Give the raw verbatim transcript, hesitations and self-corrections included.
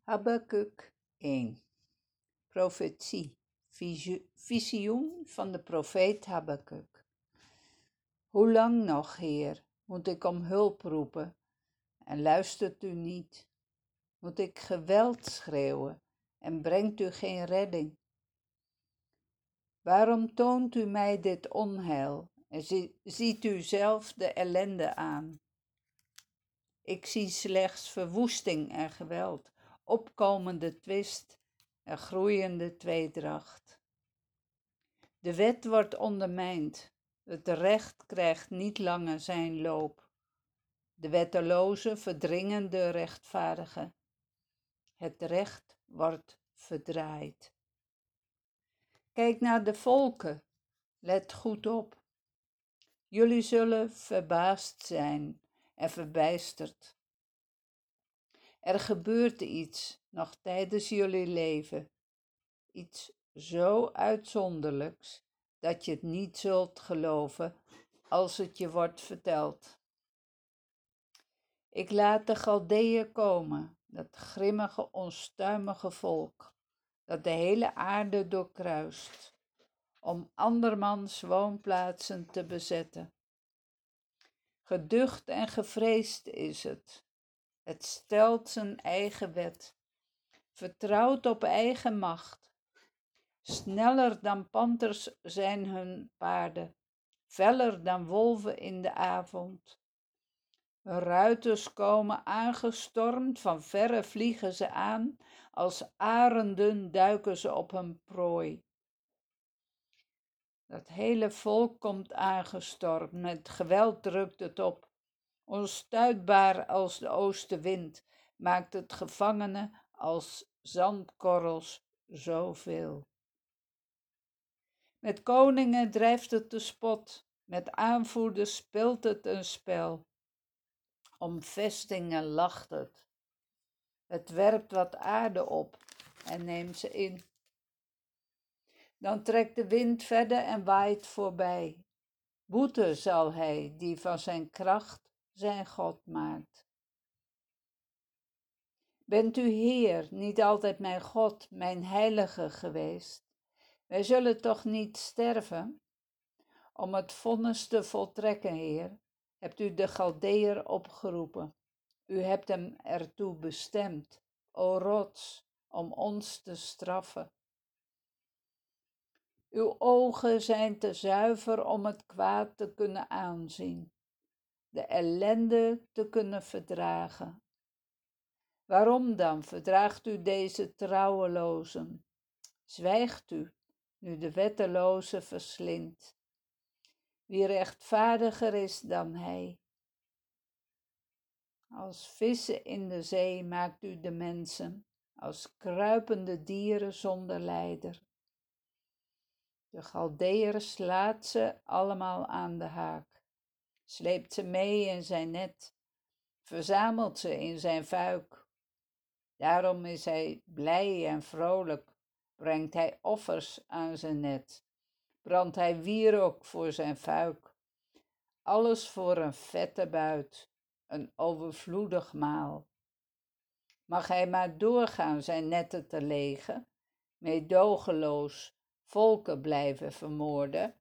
Habakuk één. Profetie, visu- visioen van de profeet Habakuk. Hoe lang nog, Heer, moet ik om hulp roepen en luistert u niet? Moet ik geweld schreeuwen en brengt u geen redding? Waarom toont u mij dit onheil en zie- ziet u zelf de ellende aan? Ik zie slechts verwoesting en geweld, opkomende twist en groeiende tweedracht. De wet wordt ondermijnd, het recht krijgt niet langer zijn loop. De wettelozen verdringen de rechtvaardigen. Het recht wordt verdraaid. Kijk naar de volken, let goed op. Jullie zullen verbaasd zijn en verbijsterd. Er gebeurt iets nog tijdens jullie leven, iets zo uitzonderlijks dat je het niet zult geloven als het je wordt verteld. Ik laat de Galdeeën komen, dat grimmige, onstuimige volk, dat de hele aarde doorkruist, om andermans woonplaatsen te bezetten. Geducht en gevreesd is het. Het stelt zijn eigen wet, vertrouwt op eigen macht. Sneller dan panters zijn hun paarden, feller dan wolven in de avond. Hun ruiters komen aangestormd, van verre vliegen ze aan, als arenden duiken ze op hun prooi. Dat hele volk komt aangestormd, met geweld drukt het op. Onstuitbaar als de oostenwind maakt het gevangenen als zandkorrels zoveel. Met koningen drijft het de spot, met aanvoerders speelt het een spel. Om vestingen lacht het. Het werpt wat aarde op en neemt ze in. Dan trekt de wind verder en waait voorbij. Boete zal hij die van zijn kracht zijn God maakt. Bent u Heer, niet altijd mijn God, mijn heilige geweest? Wij zullen toch niet sterven? Om het vonnis te voltrekken, Heer, hebt u de Galdeër opgeroepen. U hebt hem ertoe bestemd, o rots, om ons te straffen. Uw ogen zijn te zuiver om het kwaad te kunnen aanzien, de ellende te kunnen verdragen. Waarom dan verdraagt u deze trouwelozen? Zwijgt u, nu de wetteloze verslindt? Wie rechtvaardiger is dan hij? Als vissen in de zee maakt u de mensen, als kruipende dieren zonder leider. De Galdeër slaat ze allemaal aan de haak, sleept ze mee in zijn net, verzamelt ze in zijn fuik. Daarom is hij blij en vrolijk, brengt hij offers aan zijn net, brandt hij wierook voor zijn fuik. Alles voor een vette buit, een overvloedig maal. Mag hij maar doorgaan zijn netten te legen, meedogenloos volken blijven vermoorden?